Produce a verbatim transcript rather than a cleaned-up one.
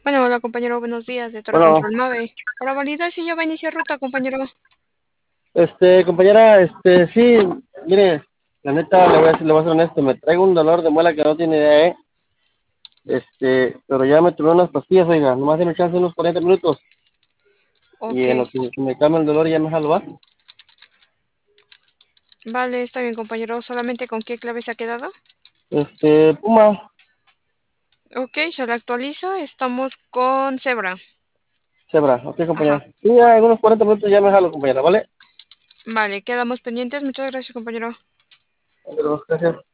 Bueno, hola compañero, buenos días de Torre Bueno, Control Mave. Para validar si ya va a iniciar ruta, compañero. este, compañera, este, sí, mire, la neta, le voy a decir, le voy a ser honesto, me traigo un dolor de muela que no tiene idea, ¿eh? Este, pero ya me tomé unas pastillas, oiga, nomás me chance unos cuarenta minutos, y Ok, en lo que se me calma el dolor ya me jalo, ¿va? vale, está bien compañero. ¿Solamente con qué clave se ha quedado? Este, Puma, Ok, se lo actualizo. Estamos con Zebra. Zebra, ok, Ajá. compañera. Sí, ya en unos cuarenta minutos ya me jalo, compañera, ¿vale? Vale, quedamos pendientes. Muchas gracias, compañero. Pero, gracias.